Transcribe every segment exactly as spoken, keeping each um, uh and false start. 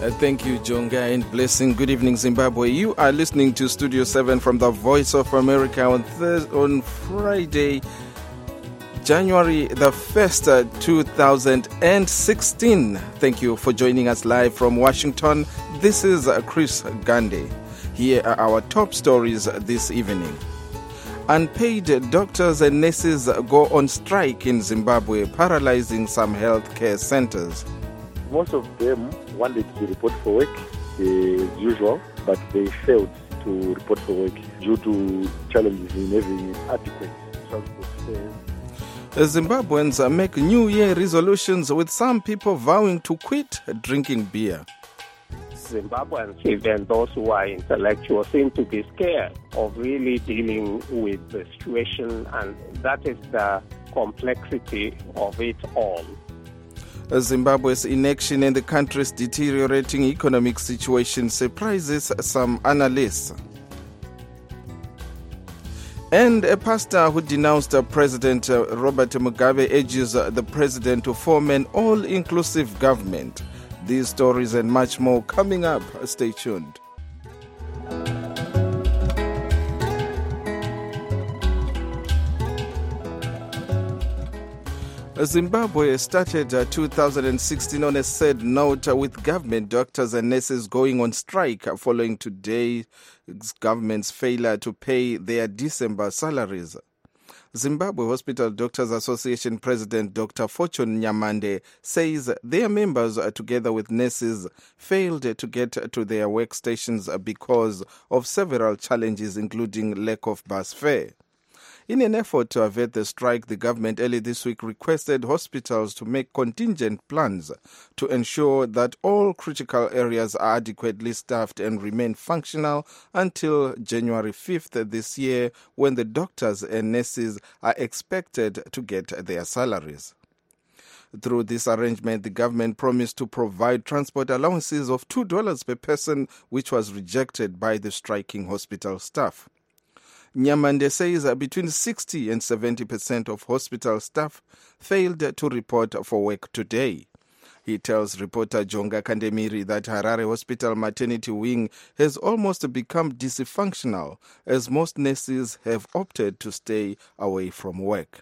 Uh, thank you, Jonga, and blessing. Good evening, Zimbabwe. You are listening to Studio seven from the Voice of America on, Thurs- on Friday, January the first, uh, two thousand sixteen. Thank you for joining us live from Washington. This is uh, Chris Gandhi. Here are our top stories this evening. Unpaid doctors and nurses go on strike in Zimbabwe, paralyzing some healthcare centers. Most of them wanted to report for work uh, as usual, but they failed to report for work due to challenges in having adequate transport fares. Zimbabweans make New Year resolutions, with some people vowing to quit drinking beer. Zimbabweans, even those who are intellectual, seem to be scared of really dealing with the situation, and that is the complexity of it all. Zimbabwe's inaction and the country's deteriorating economic situation surprises some analysts. And a pastor who denounced President Robert Mugabe urges the president to form an all-inclusive government. These stories and much more coming up. Stay tuned. Zimbabwe started uh, two thousand sixteen on a sad note, uh, with government doctors and nurses going on strike following today's government's failure to pay their December salaries. Zimbabwe Hospital Doctors Association President Doctor Fortune Nyamande says their members, uh, together with nurses, failed to get to their workstations because of several challenges, including lack of bus fare. In an effort to avert the strike, the government early this week requested hospitals to make contingent plans to ensure that all critical areas are adequately staffed and remain functional until January fifth this year, when the doctors and nurses are expected to get their salaries. Through this arrangement, the government promised to provide transport allowances of two dollars per person, which was rejected by the striking hospital staff. Nyamande says that between sixty and seventy percent of hospital staff failed to report for work today. He tells reporter Jonga Kandemiri that Harare Hospital Maternity Wing has almost become dysfunctional, as most nurses have opted to stay away from work.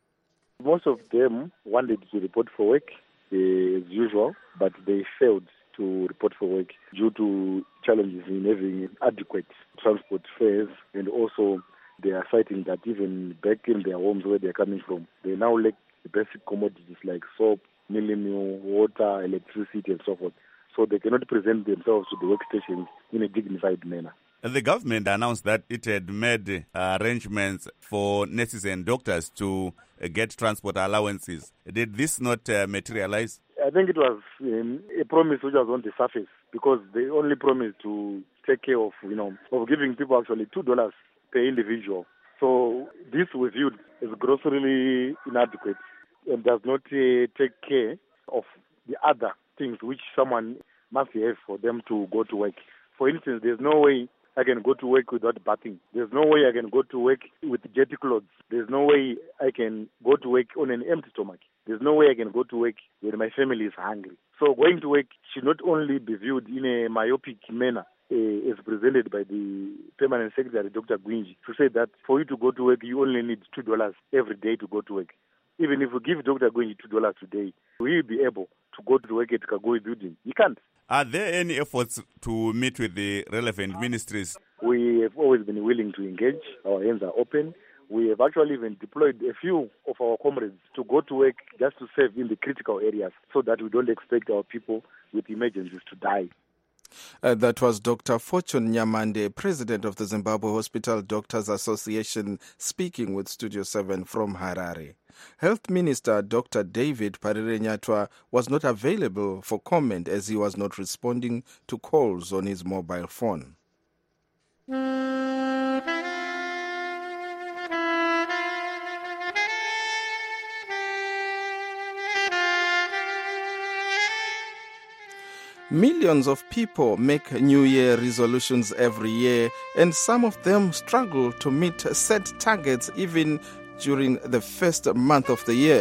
Most of them wanted to report for work uh, as usual, but they failed to report for work due to challenges in having adequate transport fares, and also they are citing that even back in their homes where they are coming from, they now lack the basic commodities like soap, milling meal, water, electricity, and so forth. So they cannot present themselves to the workstations in a dignified manner. The government announced that it had made uh, arrangements for nurses and doctors to uh, get transport allowances. Did this not uh, materialize? I think it was um, a promise which was on the surface, because they only promised to take care of, you know, of giving people actually two dollars per individual. So this was viewed as grossly inadequate and does not uh, take care of the other things which someone must have for them to go to work. For instance, there's no way I can go to work without bathing. There's no way I can go to work with dirty clothes. There's no way I can go to work on an empty stomach. There's no way I can go to work when my family is hungry. So going to work should not only be viewed in a myopic manner, uh, as presented by the Permanent Secretary, Doctor Gwinji, to say that for you to go to work, you only need two dollars every day to go to work. Even if we give Doctor Gwinji two dollars today, will he be able to go to work at Kagoi building? He can't. Are there any efforts to meet with the relevant ministries? We have always been willing to engage. Our hands are open. We have actually even deployed a few of our comrades to go to work just to serve in the critical areas, so that we don't expect our people with emergencies to die. Uh, that was Doctor Fortune Nyamande, President of the Zimbabwe Hospital Doctors Association, speaking with Studio seven from Harare. Health Minister Doctor David Parirenyatwa was not available for comment, as he was not responding to calls on his mobile phone. Millions of people make New Year resolutions every year, and some of them struggle to meet set targets even during the first month of the year.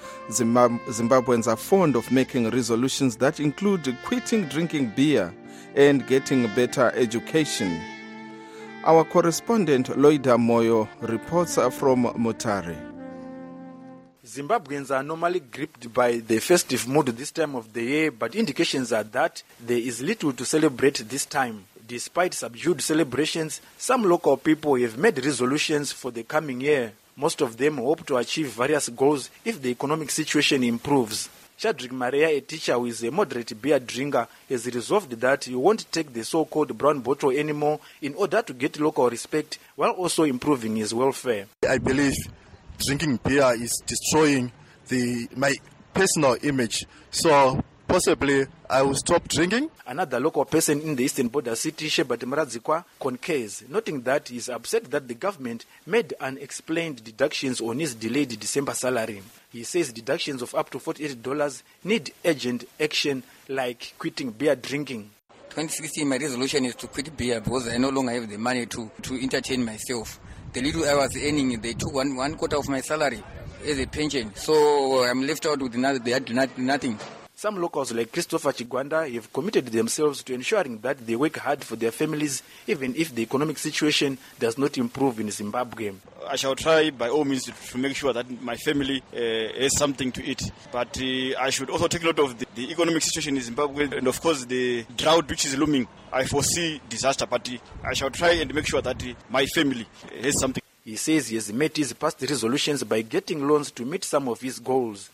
Zimbab- Zimbabweans are fond of making resolutions that include quitting drinking beer and getting better education. Our correspondent Loida Moyo reports from Mutare. Zimbabweans are normally gripped by the festive mood this time of the year, but indications are that there is little to celebrate this time. Despite subdued celebrations, some local people have made resolutions for the coming year. Most of them hope to achieve various goals if the economic situation improves. Shadrack Maria, a teacher who is a moderate beer drinker, has resolved that he won't take the so-called brown bottle anymore in order to get local respect while also improving his welfare. I believe drinking beer is destroying the my personal image, so possibly I will stop drinking. Another local person in the eastern border city, Shebat Mradzikwa, concurs, noting that he is upset that the government made unexplained deductions on his delayed December salary. He says deductions of up to forty-eight dollars need urgent action like quitting beer drinking. twenty sixteen, my resolution is to quit beer because I no longer have the money to, to entertain myself. The little I was earning, they took one, one quarter of my salary as a pension, so I'm left out with nothing. They had nothing. Some locals like Christopher Chigwanda have committed themselves to ensuring that they work hard for their families, even if the economic situation does not improve in Zimbabwe. I shall try by all means to make sure that my family uh, has something to eat. But uh, I should also take note of the, the economic situation in Zimbabwe and, of course, the drought which is looming. I foresee disaster, but uh, I shall try and make sure that uh, my family has something. He says he has met his past resolutions by getting loans to meet some of his goals.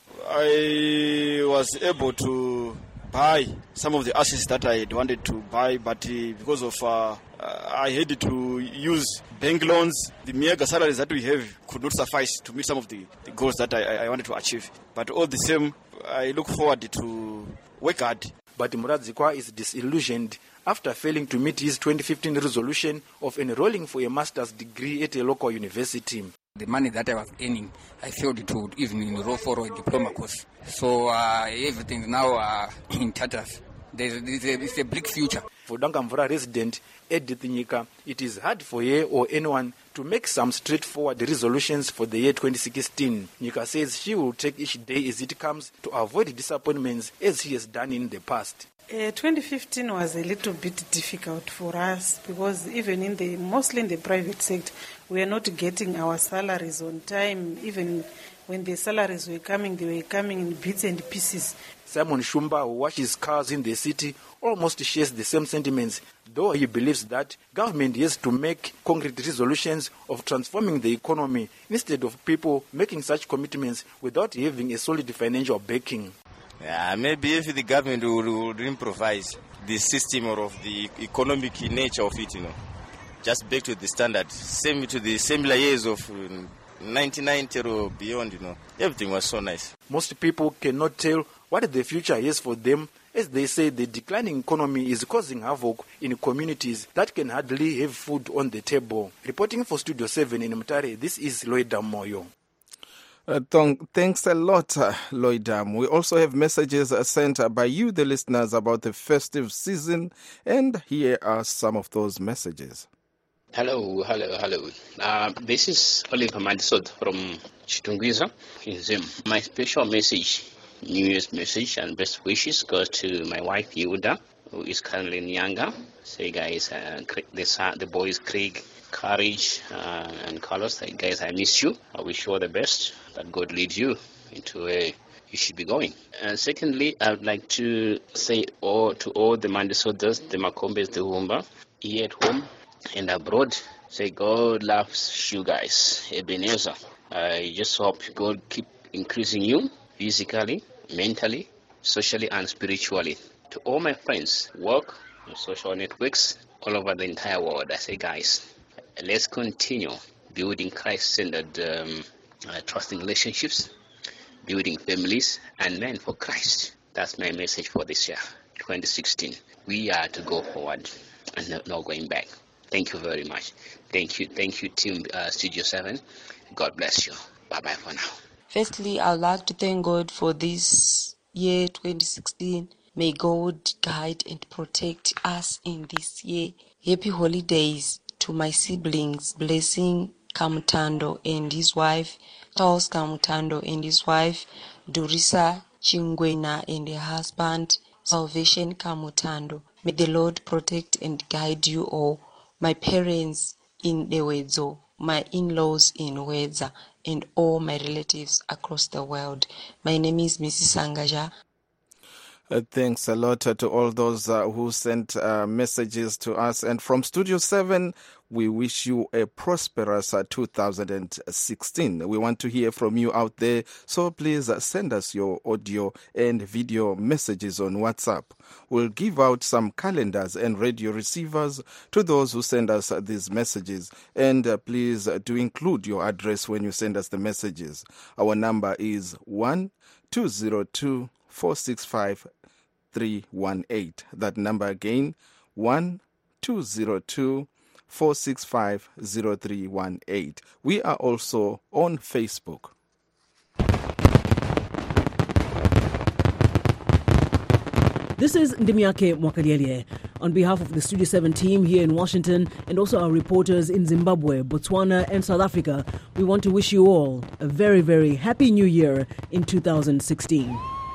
I was able to buy some of the assets that I had wanted to buy, but uh, because of uh, I had to use bank loans, the mega salaries that we have could not suffice to meet some of the, the goals that I, I wanted to achieve. But all the same, I look forward to work hard. But Muradzikwa is disillusioned after failing to meet his twenty fifteen resolution of enrolling for a master's degree at a local university. The money that I was earning, I failed to even enroll for a diploma course. So uh, everything is now uh, in tatters. There's, there's a, it's a bleak future. For Dangamvura resident Edith Nyika, it is hard for her or anyone to make some straightforward resolutions for the year twenty sixteen. Nyika says she will take each day as it comes to avoid disappointments as she has done in the past. Uh, twenty fifteen was a little bit difficult for us because even in the mostly in the private sector, we are not getting our salaries on time. Even when the salaries were coming, they were coming in bits and pieces. Simon Shumba, who washes cars in the city, almost shares the same sentiments, though he believes that government has to make concrete resolutions of transforming the economy instead of people making such commitments without having a solid financial backing. Yeah, maybe if the government would, would improvise the system or of the economic nature of it, you know, just back to the standard, same to the similar years of um, nineteen ninety or beyond, you know, everything was so nice. Most people cannot tell what the future is for them, as they say the declining economy is causing havoc in communities that can hardly have food on the table. Reporting for Studio seven in Mutare, this is Loida Moyo. Uh, th- thanks a lot, uh, Loidam. We also have messages uh, sent uh, by you, the listeners, about the festive season, and here are some of those messages. Hello, hello, hello. Uh, this is Oliver Madisod from Chitungwiza in Zim. My special message, New Year's message and best wishes goes to my wife, Yehuda, who is currently in Yanga. Say, guys, uh, the, the boys, Craig, Courage, uh, and Carlos, hey, guys, I miss you. I wish you all the best, that God leads you into where you should be going. And secondly, I would like to say all, to all the Mandisodas, the Makombes, the Humba, here at home and abroad, say God loves you guys. Ebenezer, I just hope God keep increasing you physically, mentally, socially, and spiritually. To all my friends, work on social networks all over the entire world, I say, guys, let's continue building Christ-centered, um, uh, trusting relationships, building families, and men for Christ. That's my message for this year, twenty sixteen. We are to go forward and no, no going back. Thank you very much. Thank you. Thank you, Team uh, Studio seven. God bless you. Bye-bye for now. Firstly, I'd like to thank God for this year, twenty sixteen. May God guide and protect us in this year. Happy holidays to my siblings. Blessing Kamutando and his wife, Charles Kamutando and his wife, Durisa Chingwena and her husband, Salvation Kamutando. May the Lord protect and guide you all. My parents in Ewedzo, my in-laws in Wedza, and all my relatives across the world. My name is Missus Sangaja. Uh, thanks a lot uh, to all those uh, who sent uh, messages to us. And from Studio seven, we wish you a prosperous uh, two thousand sixteen. We want to hear from you out there, so please uh, send us your audio and video messages on WhatsApp. We'll give out some calendars and radio receivers to those who send us uh, these messages. And uh, please uh, do include your address when you send us the messages. Our number is one two zero two, four six five, three one eight. That number again, one two zero two, four six five, zero three one eight. We are also on Facebook. This is Ndimiake Mwakaliele. On behalf of the Studio seven team here in Washington and also our reporters in Zimbabwe, Botswana and South Africa, we want to wish you all a very, very happy new year in two thousand sixteen.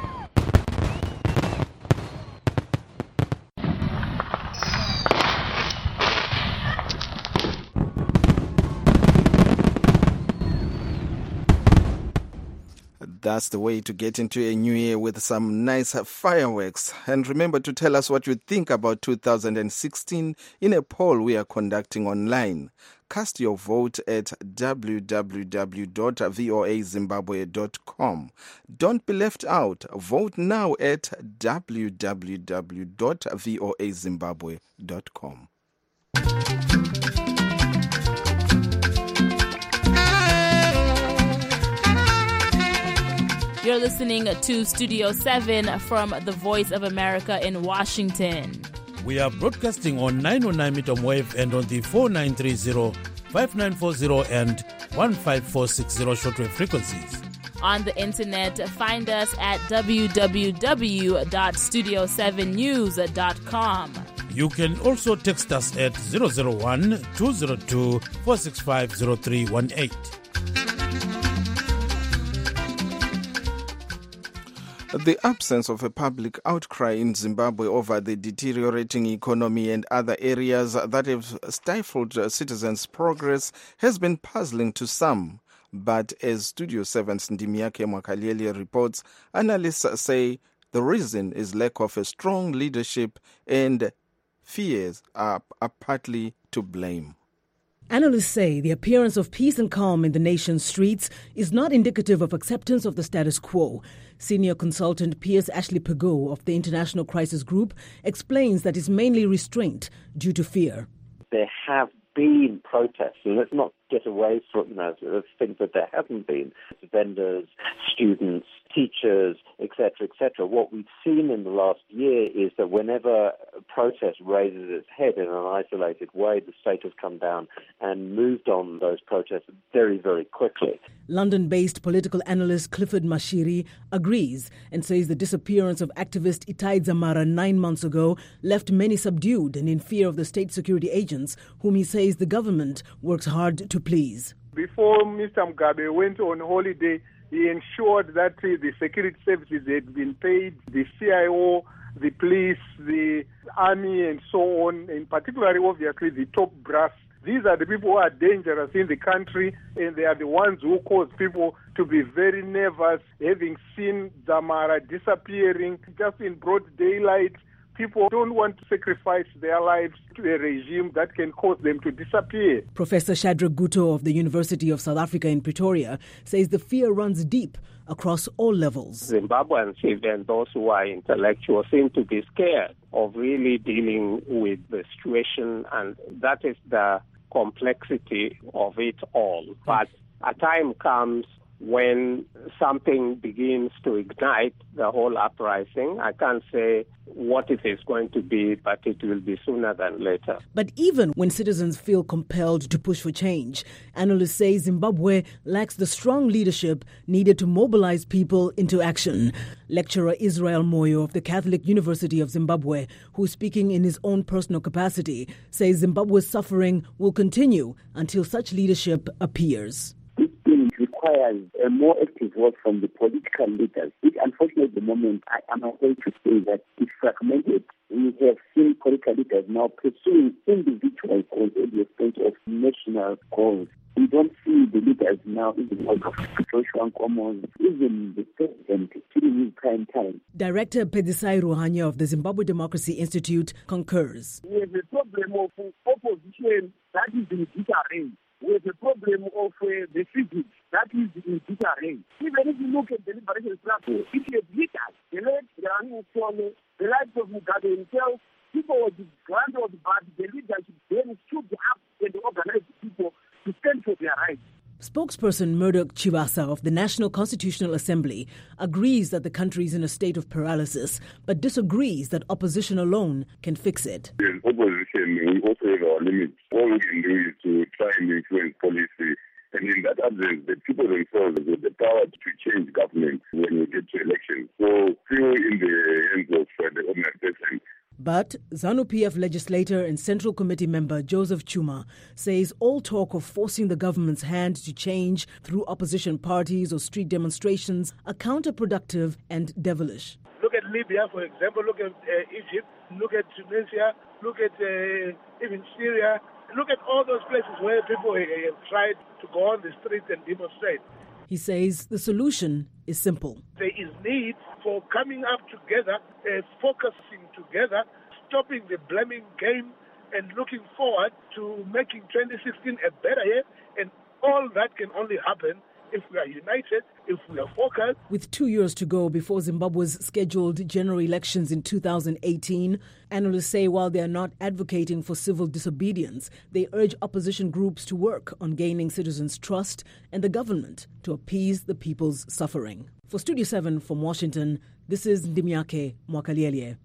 That's the way to get into a new year, with some nice fireworks. And remember to tell us what you think about two thousand sixteen in a poll we are conducting online. Cast your vote at w w w dot v o a zimbabwe dot com. Don't be left out. Vote now at w w w dot v o a zimbabwe dot com. You're listening to Studio seven from the Voice of America in Washington. We are broadcasting on nine oh nine meter wave and on the four nine three zero, five nine four zero and one five four six zero shortwave frequencies. On the internet, find us at w w w dot studio seven news dot com. You can also text us at zero zero one, two zero two, four six five, zero three one eight. The absence of a public outcry in Zimbabwe over the deteriorating economy and other areas that have stifled citizens' progress has been puzzling to some. But as Studio seven's Ndimiake Mwakaliele reports, analysts say the reason is lack of a strong leadership and fears are, are partly to blame. Analysts say the appearance of peace and calm in the nation's streets is not indicative of acceptance of the status quo. Senior consultant Piers Ashley Pego of the International Crisis Group explains that it's mainly restraint due to fear. There have been protests, and let's not get away from, you know, things that there haven't been. Vendors, students, teachers, et cetera, et cetera. What we've seen in the last year is that whenever a protest raises its head in an isolated way, the state has come down and moved on those protests very, very quickly. London-based political analyst Clifford Mashiri agrees and says the disappearance of activist Itai Dzamara nine months ago left many subdued and in fear of the state security agents, whom he says the government works hard to please. Before Mister Mugabe went on holiday, he ensured that uh, the security services had been paid, the C I O, the police, the army, and so on, and particularly, obviously, the top brass. These are the people who are dangerous in the country, and they are the ones who cause people to be very nervous, having seen Dzamara disappearing just in broad daylight. People don't want to sacrifice their lives to a regime that can cause them to disappear. Professor Shadrack Guto of the University of South Africa in Pretoria says the fear runs deep across all levels. Zimbabweans, even those who are intellectual, seem to be scared of really dealing with the situation, and that is the complexity of it all. But a time comes when something begins to ignite the whole uprising. I can't say what it is going to be, but it will be sooner than later. But even when citizens feel compelled to push for change, analysts say Zimbabwe lacks the strong leadership needed to mobilize people into action. Lecturer Israel Moyo of the Catholic University of Zimbabwe, who is speaking in his own personal capacity, says Zimbabwe's suffering will continue until such leadership appears. Requires a more active work from the political leaders, which unfortunately at the moment I am afraid to say that it's fragmented. We have seen political leaders now pursuing individual goals at the expense of national goals. We don't see the leaders now in the work of Joshua Nkomo, even the president killing his prime time. Director Pedisai Ruhanya of the Zimbabwe Democracy Institute concurs. We have a problem of opposition that is in disarray. We have a problem of uh, the physics that is in disarray. Even if you look at the liberation struggle, if you have leaders, the late Rani Usone, the likes of Mugabe himself, people were disgruntled, but the leadership then stood up and organized people to stand for their rights. Spokesperson Murdoch Chivasa of the National Constitutional Assembly agrees that the country is in a state of paralysis, but disagrees that opposition alone can fix it. As opposition, we also have our limits. All we can do is to try and influence policy. And in that absence, the people themselves have the power to change government when we get to elections. So, still in the hands of uh, the ordinary person. But ZANU-P F legislator and Central Committee member Joseph Chuma says all talk of forcing the government's hand to change through opposition parties or street demonstrations are counterproductive and devilish. Look at Libya, for example. Look at uh, Egypt. Look at Tunisia. Look at uh, even Syria. Look at all those places where people have tried to go on the streets and demonstrate. He says the solution is simple. There is need for coming up together, uh, focusing together, stopping the blaming game and looking forward to making twenty sixteen a better year. And all that can only happen if we are united, if we are focused. With two years to go before Zimbabwe's scheduled general elections in two thousand eighteen, analysts say while they are not advocating for civil disobedience, they urge opposition groups to work on gaining citizens' trust and the government to appease the people's suffering. For Studio seven from Washington, this is Ndimiake Mwakaliele.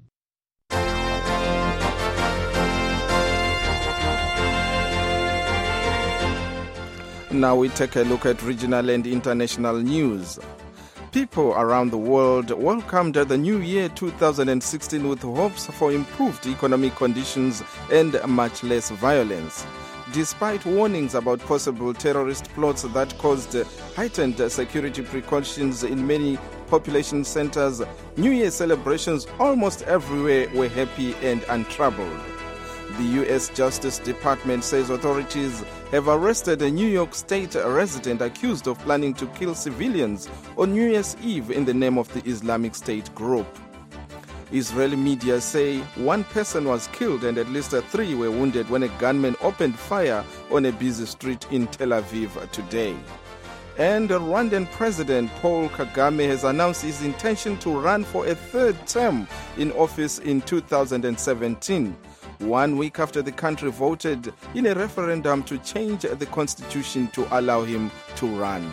Now we take a look at regional and international news. People around the world welcomed the new year two thousand sixteen with hopes for improved economic conditions and much less violence. Despite warnings about possible terrorist plots that caused heightened security precautions in many population centers, New Year celebrations almost everywhere were happy and untroubled. The U S Justice Department says authorities have arrested a New York State resident accused of planning to kill civilians on New Year's Eve in the name of the Islamic State group. Israeli media say one person was killed and at least three were wounded when a gunman opened fire on a busy street in Tel Aviv today. And Rwandan President Paul Kagame has announced his intention to run for a third term in office in two thousand seventeen. One week after the country voted in a referendum to change the constitution to allow him to run.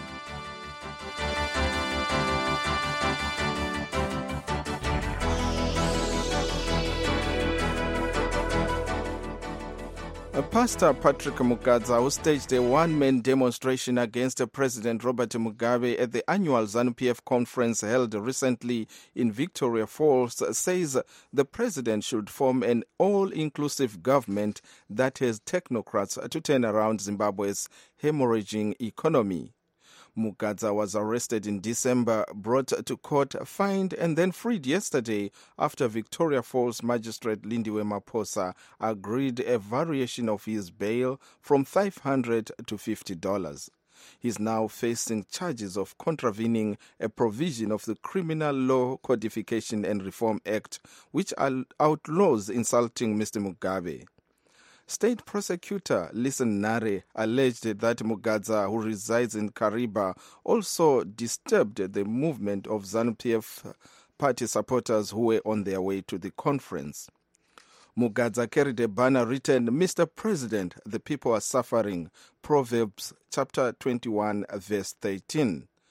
Pastor Patrick Mugadza, who staged a one-man demonstration against President Robert Mugabe at the annual ZANU-P F conference held recently in Victoria Falls, says the president should form an all-inclusive government that has technocrats to turn around Zimbabwe's hemorrhaging economy. Mugadza was arrested in December, brought to court, fined and then freed yesterday after Victoria Falls Magistrate Lindiwe Maposa agreed a variation of his bail from five hundred dollars to fifty dollars. He's now facing charges of contravening a provision of the Criminal Law Codification and Reform Act, which outlaws insulting Mister Mugabe. State prosecutor Listen Nare alleged that Mugadza, who resides in Kariba, also disturbed the movement of ZANU-P F party supporters who were on their way to the conference. Mugadza carried a banner written, "Mister President, the people are suffering," Proverbs chapter twenty-one, verse thirteen.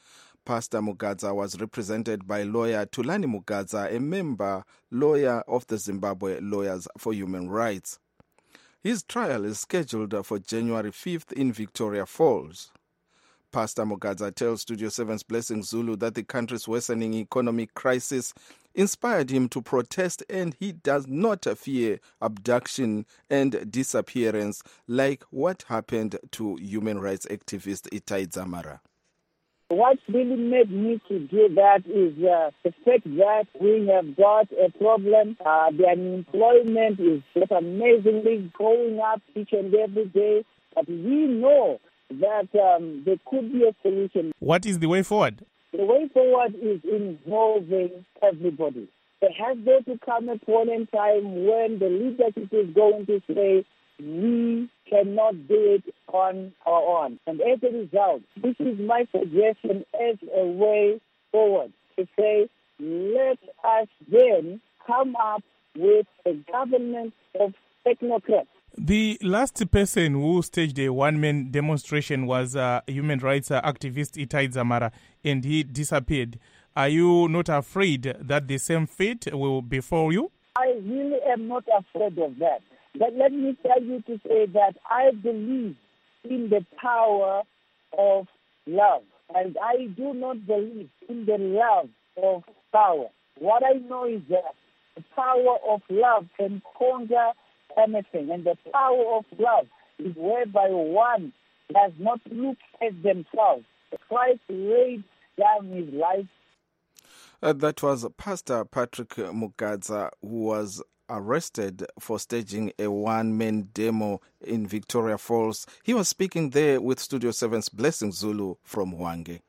Pastor Mugadza was represented by lawyer Tulani Mugadza, a member lawyer of the Zimbabwe Lawyers for Human Rights. His trial is scheduled for January fifth in Victoria Falls. Pastor Mugadza tells Studio seven's Blessing Zulu that the country's worsening economic crisis inspired him to protest, and he does not fear abduction and disappearance like what happened to human rights activist Itai Dzamara. What really made me to do that is uh, the fact that we have got a problem. Uh, the unemployment is just amazingly going up each and every day. But we know that um, there could be a solution. What is the way forward? The way forward is involving everybody. There has got to come a point in time when the leadership is going to say, we cannot do it on our own. And as a result, this is my suggestion as a way forward, to say, let us then come up with a government of technocrats. The last person who staged a one-man demonstration was uh, human rights uh, activist Itai Dzamara, and he disappeared. Are you not afraid that the same fate will befall you? I really am not afraid of that. But let me tell you to say that I believe in the power of love. And I do not believe in the love of power. What I know is that the power of love can conquer anything. And the power of love is whereby one does not look at themselves. Christ laid down his life. Uh, that was Pastor Patrick Mugadza, who was arrested for staging a one-man demo in Victoria Falls. He was speaking there with Studio seven's Blessing Zulu from Hwange.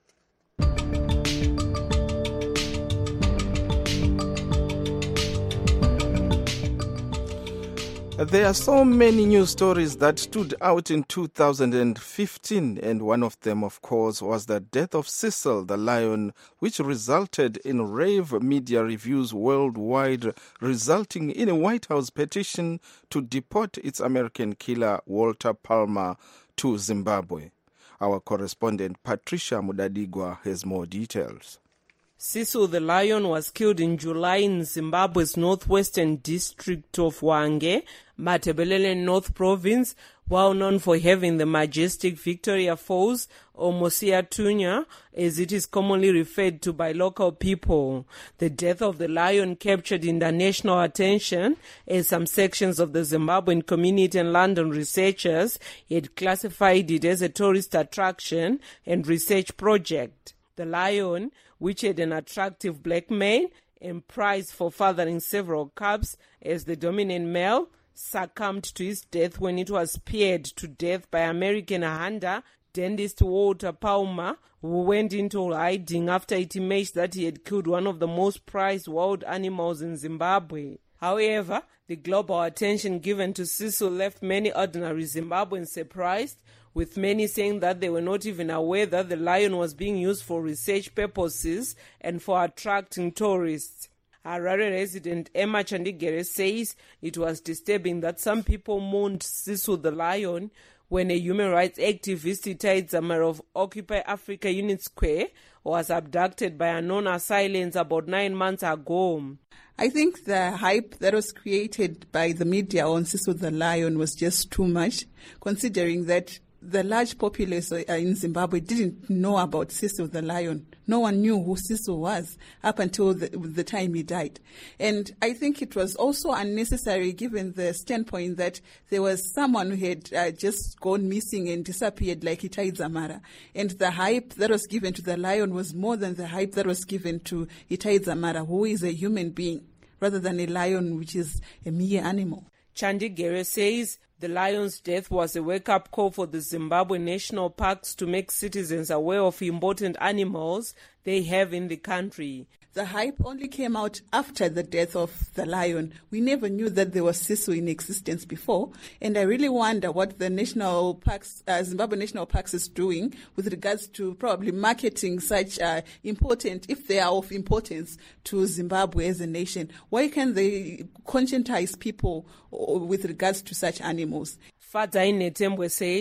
There are so many news stories that stood out in two thousand fifteen, and one of them, of course, was the death of Cecil the Lion, which resulted in rave media reviews worldwide, resulting in a White House petition to deport its American killer, Walter Palmer, to Zimbabwe. Our correspondent, Patricia Mudadigwa, has more details. Cecil the Lion was killed in July in Zimbabwe's northwestern district of Hwange, Matabeleland North Province, well known for having the majestic Victoria Falls, or Mosiatunya, as it is commonly referred to by local people. The death of the lion captured international attention, as some sections of the Zimbabwean community and London researchers had classified it as a tourist attraction and research project. The lion, which had an attractive black mane and prized for fathering several cubs as the dominant male, succumbed to his death when it was speared to death by American hunter dentist Walter Palmer, who went into hiding after it emerged that he had killed one of the most prized wild animals in Zimbabwe. However, the global attention given to Cecil left many ordinary Zimbabweans surprised, with many saying that they were not even aware that the lion was being used for research purposes and for attracting tourists. Harare resident Emma Chandigere says it was disturbing that some people mourned Cecil the Lion when a human rights activist Itai Dzamara of Occupy Africa Unit Square was abducted by unknown assailants about nine months ago. I think the hype that was created by the media on Cecil the Lion was just too much, considering that the large populace in Zimbabwe didn't know about Cecil the Lion. No one knew who Cecil was up until the, the time he died. And I think it was also unnecessary given the standpoint that there was someone who had uh, just gone missing and disappeared like Itai Dzamara. And the hype that was given to the lion was more than the hype that was given to Itai Dzamara, who is a human being, rather than a lion, which is a mere animal. Chandigere says the lion's death was a wake-up call for the Zimbabwe national parks to make citizens aware of important animals they have in the country. The hype only came out after the death of the lion. We never knew that there was Cecil in existence before. And I really wonder what the national parks, uh, Zimbabwe National Parks is doing with regards to probably marketing such uh, important, if they are of importance to Zimbabwe as a nation. Why can't they conscientize people with regards to such animals? Fadaine Tembwe says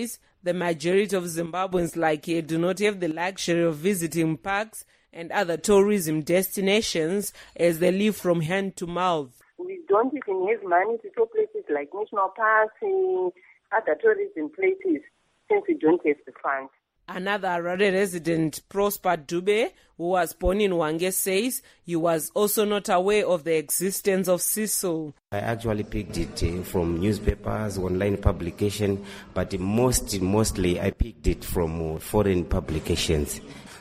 The majority of Zimbabweans like here do not have the luxury of visiting parks and other tourism destinations as they live from hand to mouth. We don't even have money to tour places like national parks and other tourism places since we don't have the funds. Another Harare resident, Prosper Dube, who was born in Hwange, says he was also not aware of the existence of Cecil. I actually picked it uh, from newspapers, online publication, but most, mostly I picked it from uh, foreign publications.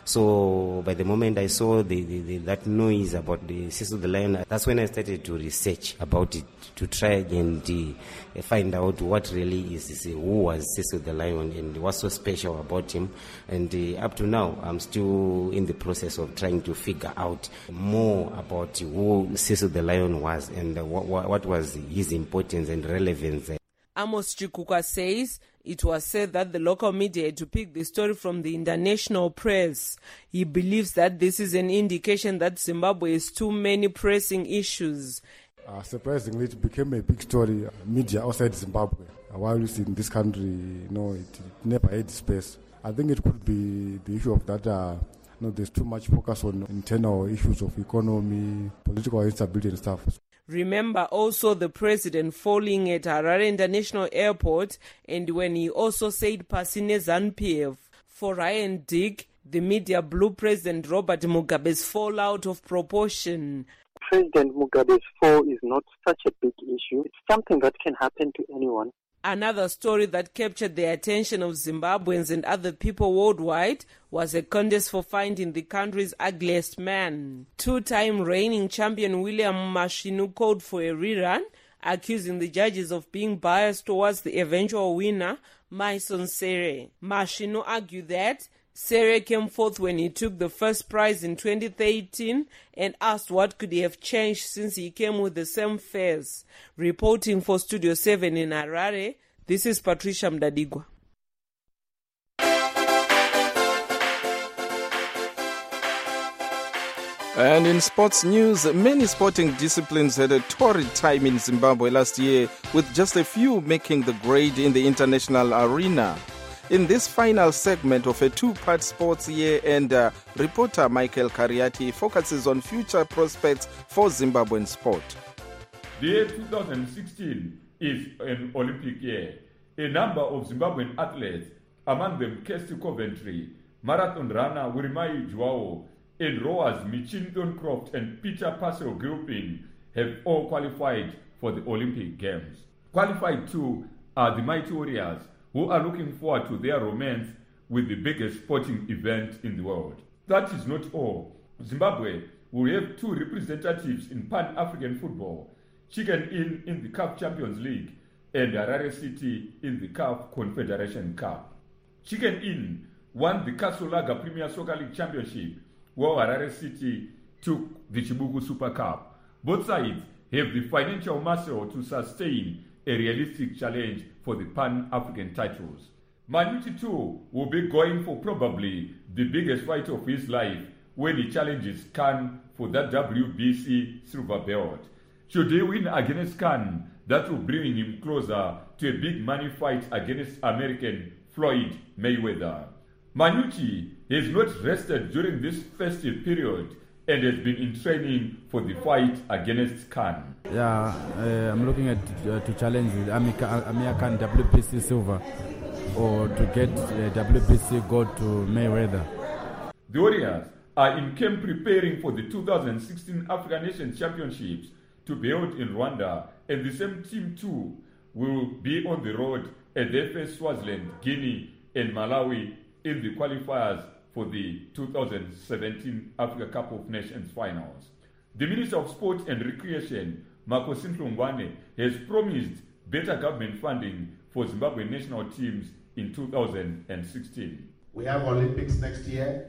So by the moment I saw the, the, the, that noise about the Cecil the Lion, that's when I started to research about it, to try and uh, find out what really is this, uh, who was Cecil the Lion and what's so special about him. And uh, up to now, I'm still in the process of trying to figure out more about who Cecil the Lion was and uh, what, what was his importance and relevance. Amos Chikuka says it was said that the local media had to pick the story from the international press. He believes that this is an indication that Zimbabwe has too many pressing issues. Uh, surprisingly, it became a big story, uh, media outside Zimbabwe. Uh, while in this country, you know, it, it never had space. I think it could be the issue of that, uh, you know, there's too much focus on internal issues of economy, political instability and stuff. Remember also the president falling at Harare International Airport, and when he also said Pasine ZANU-P F. For Ryan Dick, the media blew President Robert Mugabe's fall out of proportion. President Mugabe's fall is not such a big issue. It's something that can happen to anyone. Another story that captured the attention of Zimbabweans and other people worldwide was a contest for finding the country's ugliest man. Two-time reigning champion William Mashinu called for a rerun, accusing the judges of being biased towards the eventual winner, Maison Sere. Mashinu argued that Sere came forth when he took the first prize in twenty thirteen and asked what could he have changed since he came with the same face. Reporting for Studio seven in Harare, this is Patricia Mdadigwa. And in sports news, many sporting disciplines had a torrid time in Zimbabwe last year, with just a few making the grade in the international arena. In this final segment of a two-part sports year, and uh, reporter Michael Kariati focuses on future prospects for Zimbabwean sport. The year two thousand sixteen is an Olympic year. A number of Zimbabwean athletes, among them Kirsty Coventry, marathon runner Wirimai Joao, and rowers Michin Thorncroft and Peter Purcell Gilpin have all qualified for the Olympic Games. Qualified too are the Mighty Warriors, who are looking forward to their romance with the biggest sporting event in the world. That is not all. Zimbabwe will have two representatives in Pan-African football, Chicken Inn in the C A F Champions League and Harare City in the C A F Confederation Cup. Chicken Inn won the Kasolaga Premier Soccer League Championship, while Harare City took the Chibuku Super Cup. Both sides have the financial muscle to sustain a realistic challenge for the Pan-African titles. Manuti too will be going for probably the biggest fight of his life when he challenges Khan for that W B C silver belt. Should he win against Khan, that will bring him closer to a big money fight against American Floyd Mayweather. Manucci has not rested during this festive period and has been in training for the fight against Khan. Yeah, uh, I'm looking at uh, to challenge Amir Khan W B C silver or to get uh, W B C gold to Mayweather. The Warriors are in camp preparing for the two thousand sixteen African Nations Championships to be held in Rwanda, and the same team too will be on the road as they face Swaziland, Guinea and Malawi in the qualifiers for the two thousand seventeen Africa Cup of Nations finals. The Minister of Sport and Recreation, Makosi Nhlongwane, has promised better government funding for Zimbabwean national teams in two thousand sixteen. We have Olympics next year.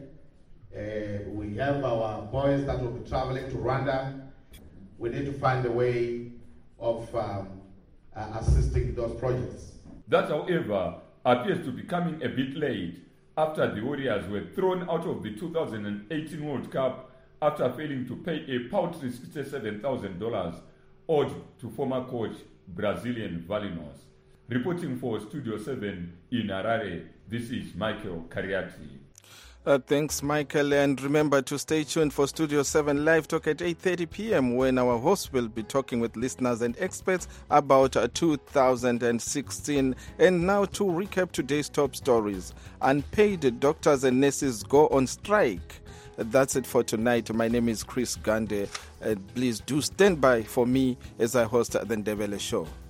Uh, we have our boys that will be traveling to Rwanda. We need to find a way of um, uh, assisting those projects. That, however, appears to be coming a bit late after the Warriors were thrown out of the two thousand eighteen World Cup after failing to pay a paltry sixty-seven thousand dollars owed to former coach Brazilian Valinos. Reporting for Studio seven in Harare, this is Michael Kariati. Uh, thanks, Michael. And remember to stay tuned for Studio seven Live Talk at eight thirty p.m. when our host will be talking with listeners and experts about uh, two thousand sixteen. And now to recap today's top stories. Unpaid doctors and nurses go on strike. That's it for tonight. My name is Chris Gande. Uh, please do stand by for me as I host the Ndebele Show.